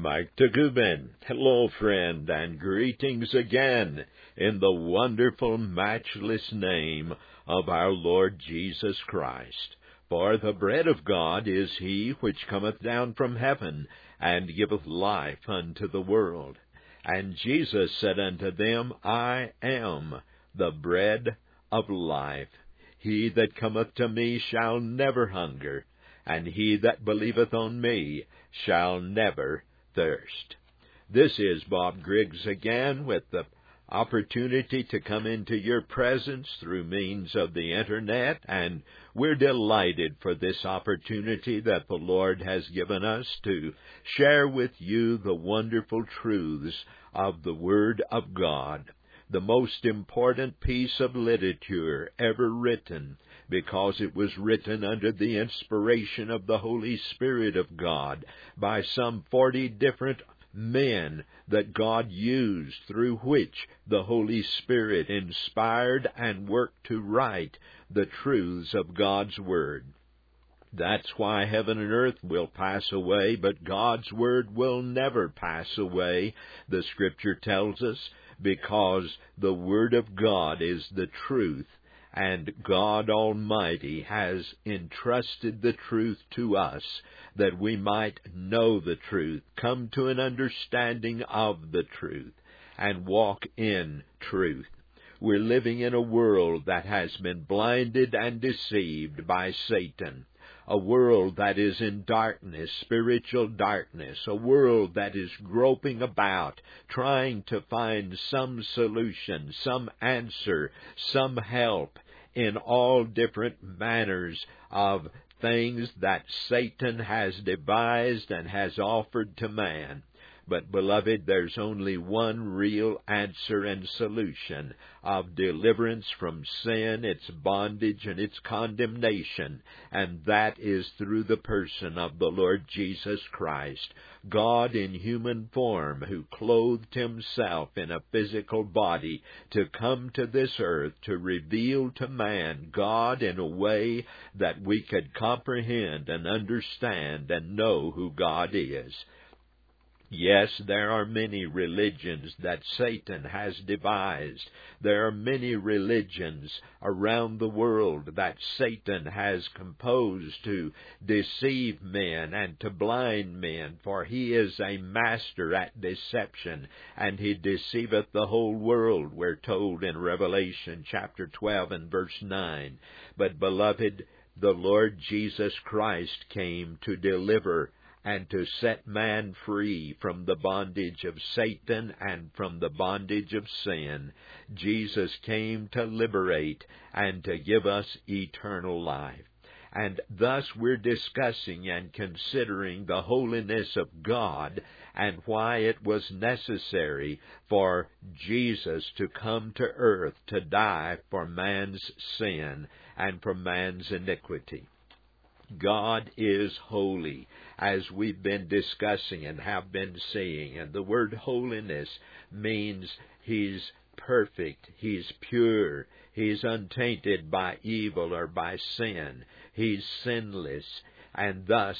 Mike Tagubin. Hello, friend, and greetings again in the wonderful, matchless name of our Lord Jesus Christ. For the bread of God is he which cometh down from heaven, and giveth life unto the world. And Jesus said unto them, I am the bread of life. He that cometh to me shall never hunger, and he that believeth on me shall never thirst. This is Bob Griggs again with the opportunity to come into your presence through means of the Internet, and we're delighted for this opportunity that the Lord has given us to share with you the wonderful truths of the Word of God, the most important piece of literature ever written, because it was written under the inspiration of the Holy Spirit of God by some 40 different men that God used, through which the Holy Spirit inspired and worked to write the truths of God's Word. That's why heaven and earth will pass away, but God's Word will never pass away, the Scripture tells us, because the Word of God is the truth, and God Almighty has entrusted the truth to us that we might know the truth, come to an understanding of the truth, and walk in truth. We're living in a world that has been blinded and deceived by Satan, a world that is in darkness, spiritual darkness, a world that is groping about, trying to find some solution, some answer, some help in all different manners of things that Satan has devised and has offered to man. But, beloved, there's only one real answer and solution of deliverance from sin, its bondage, and its condemnation, and that is through the person of the Lord Jesus Christ, God in human form, who clothed himself in a physical body to come to this earth to reveal to man God in a way that we could comprehend and understand and know who God is. Yes, there are many religions that Satan has devised. There are many religions around the world that Satan has composed to deceive men and to blind men, for he is a master at deception, and he deceiveth the whole world, we're told in Revelation chapter 12 and verse 9. But, beloved, the Lord Jesus Christ came to deliver and to set man free from the bondage of Satan and from the bondage of sin. Jesus came to liberate and to give us eternal life. And thus we're discussing and considering the holiness of God and why it was necessary for Jesus to come to earth to die for man's sin and for man's iniquity. God is holy, as we've been discussing and have been seeing. And the word holiness means He's perfect, He's pure, He's untainted by evil or by sin. He's sinless, and thus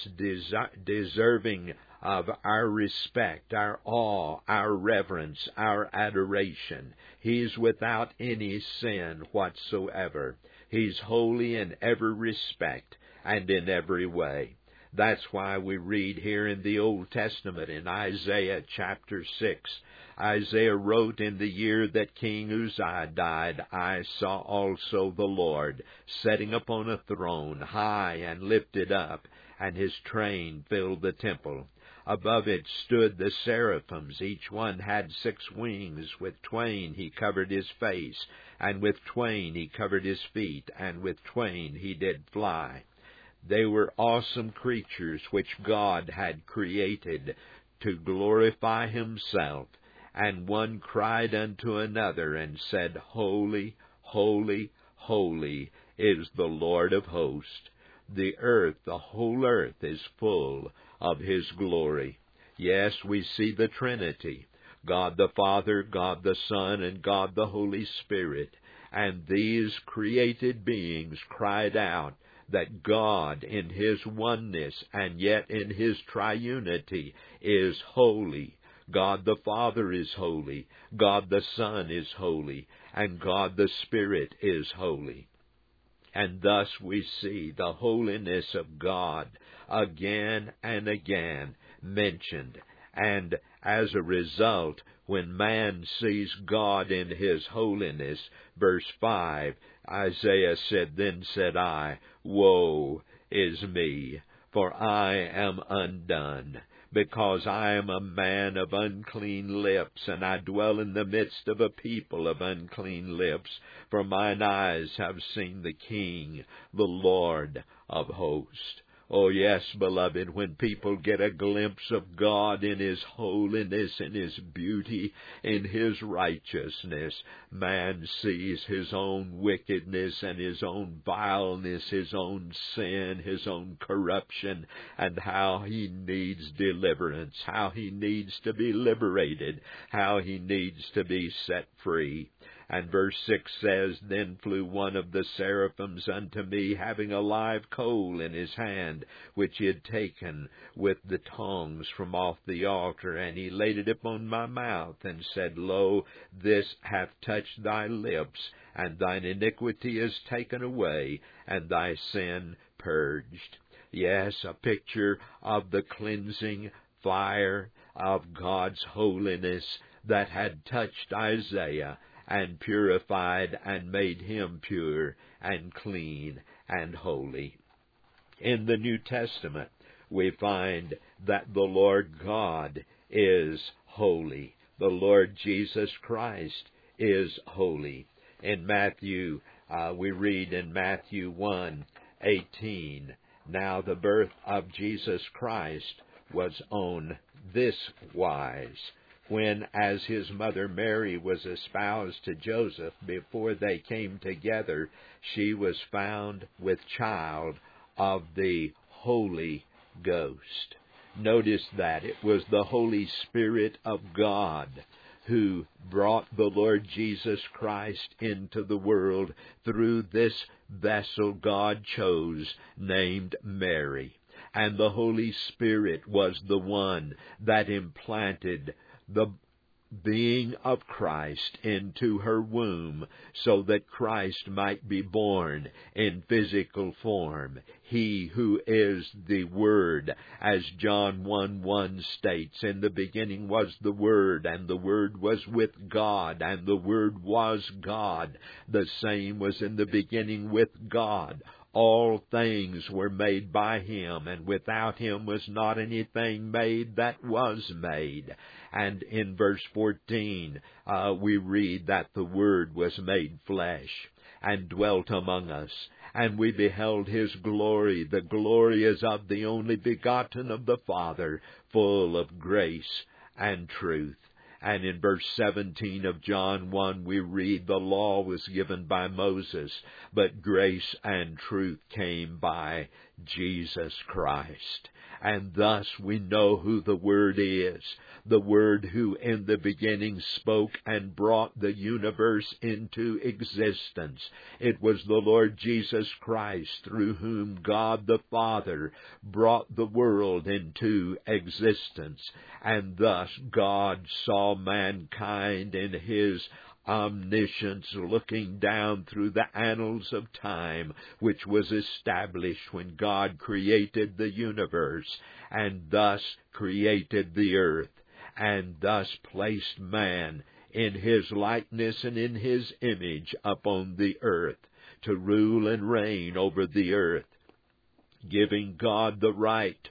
deserving of our respect, our awe, our reverence, our adoration. He's without any sin whatsoever. He's holy in every respect and in every way. That's why we read here in the Old Testament in Isaiah chapter 6. Isaiah wrote, in the year that King Uzziah died, I saw also the Lord sitting upon a throne, high and lifted up, and his train filled the temple. Above it stood the seraphims. Each one had 6 wings. With twain he covered his face, and with twain he covered his feet, and with twain he did fly. They were awesome creatures which God had created to glorify himself. And one cried unto another and said, Holy, holy, holy is the Lord of hosts. The earth, the whole earth, is full of His glory. Yes, we see the Trinity, God the Father, God the Son, and God the Holy Spirit. And these created beings cried out that God in His oneness and yet in His triunity is holy. God the Father is holy, God the Son is holy, and God the Spirit is holy. And thus we see the holiness of God again and again mentioned. And as a result, when man sees God in His holiness, verse 5, Isaiah said, "Then said I, Woe is me, for I am undone, because I am a man of unclean lips, and I dwell in the midst of a people of unclean lips. For mine eyes have seen the King, the Lord of hosts." Oh yes, beloved, when people get a glimpse of God in His holiness, in His beauty, in His righteousness, man sees his own wickedness and his own vileness, his own sin, his own corruption, and how he needs deliverance, how he needs to be liberated, how he needs to be set free. And verse 6 says, "Then flew one of the seraphims unto me, having a live coal in his hand, which he had taken with the tongs from off the altar. And he laid it upon my mouth, and said, Lo, this hath touched thy lips, and thine iniquity is taken away, and thy sin purged." Yes, a picture of the cleansing fire of God's holiness that had touched Isaiah and purified and made him pure and clean and holy. In the New Testament, we find that the Lord God is holy. The Lord Jesus Christ is holy. In Matthew, we read in Matthew 1:18, "Now the birth of Jesus Christ was on this wise, when, as his mother Mary was espoused to Joseph, before they came together, she was found with child of the Holy Ghost." Notice that it was the Holy Spirit of God who brought the Lord Jesus Christ into the world through this vessel God chose named Mary. And the Holy Spirit was the one that implanted the being of Christ into her womb, so that Christ might be born in physical form. He who is the Word, as John 1:1 states, "In the beginning was the Word, and the Word was with God, and the Word was God. The same was in the beginning with God. All things were made by Him, and without Him was not anything made that was made." And in verse 14, we read that the Word was made flesh and dwelt among us, and we beheld His glory. The glory is of the only begotten of the Father, full of grace and truth. And in verse 17 of John 1, we read, "The law was given by Moses, but grace and truth came by Jesus Christ." And thus we know who the Word is, the Word who in the beginning spoke and brought the universe into existence. It was the Lord Jesus Christ through whom God the Father brought the world into existence. And thus God saw mankind in His omniscience, looking down through the annals of time, which was established when God created the universe, and thus created the earth, and thus placed man in His likeness and in His image upon the earth, to rule and reign over the earth, giving God the right,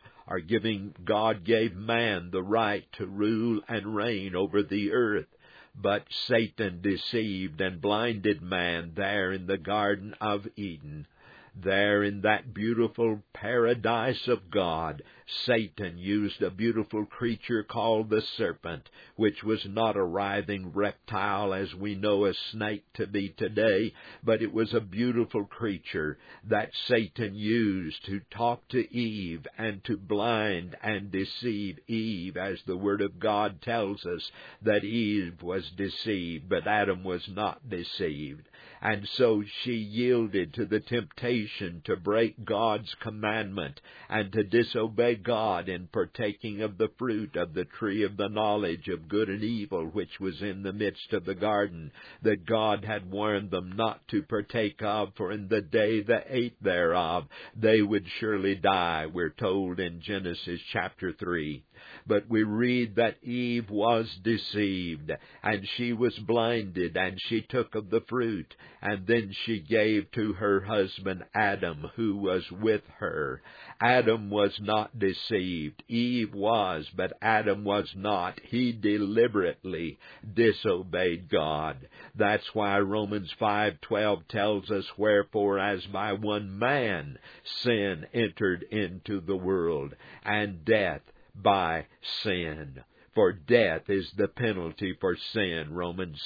God gave man the right to rule and reign over the earth. But Satan deceived and blinded man there in the Garden of Eden. There in that beautiful paradise of God, Satan used a beautiful creature called the serpent, which was not a writhing reptile as we know a snake to be today, but it was a beautiful creature that Satan used to talk to Eve and to blind and deceive Eve, as the Word of God tells us that Eve was deceived, but Adam was not deceived. And so she yielded to the temptation to break God's commandment and to disobey God in partaking of the fruit of the tree of the knowledge of good and evil, which was in the midst of the garden, that God had warned them not to partake of, for in the day they ate thereof, they would surely die, we're told in Genesis chapter 3. But we read that Eve was deceived, and she was blinded, and she took of the fruit, and then she gave to her husband Adam, who was with her. Adam was not deceived. Eve was, but Adam was not. He deliberately disobeyed God. That's why Romans 5:12 tells us, wherefore as by one man sin entered into the world, and death by sin. For death is the penalty for sin, Romans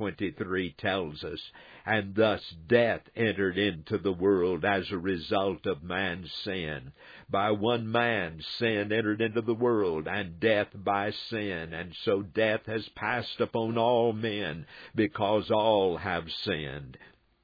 6:23 tells us. And thus death entered into the world as a result of man's sin. By one man sin entered into the world, and death by sin. And so death has passed upon all men, because all have sinned.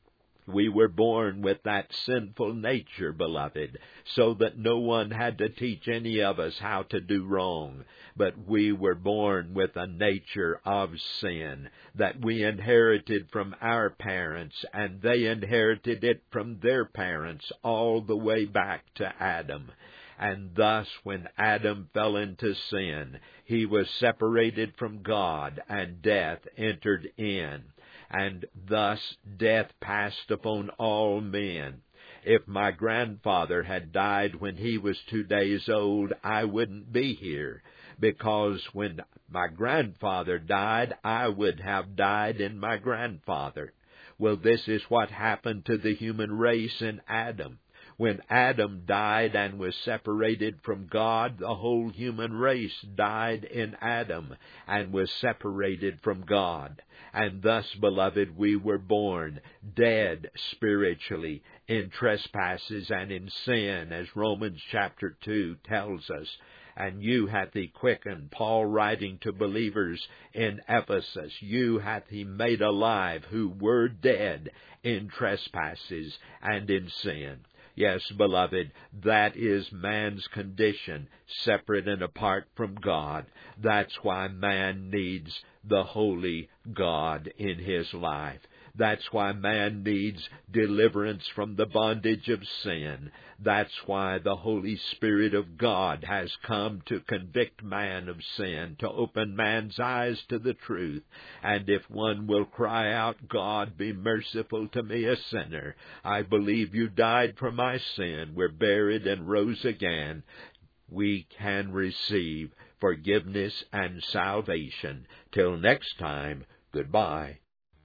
We were born with that sinful nature, beloved, so that no one had to teach any of us how to do wrong. But we were born with a nature of sin that we inherited from our parents, and they inherited it from their parents all the way back to Adam. And thus, when Adam fell into sin, he was separated from God, and death entered in. And thus death passed upon all men. If my grandfather had died when he was 2 days old, I wouldn't be here, because when my grandfather died, I would have died in my grandfather. Well, this is what happened to the human race in Adam. When Adam died and was separated from God, the whole human race died in Adam and was separated from God. And thus, beloved, we were born dead spiritually in trespasses and in sin, as Romans chapter 2 tells us. And you hath he quickened, Paul writing to believers in Ephesus, you hath he made alive who were dead in trespasses and in sin. Yes, beloved, that is man's condition, separate and apart from God. That's why man needs the holy God in his life. That's why man needs deliverance from the bondage of sin. That's why the Holy Spirit of God has come to convict man of sin, to open man's eyes to the truth. And if one will cry out, God, be merciful to me, a sinner. I believe you died for my sin, were buried and rose again. We can receive forgiveness and salvation. Till next time, goodbye.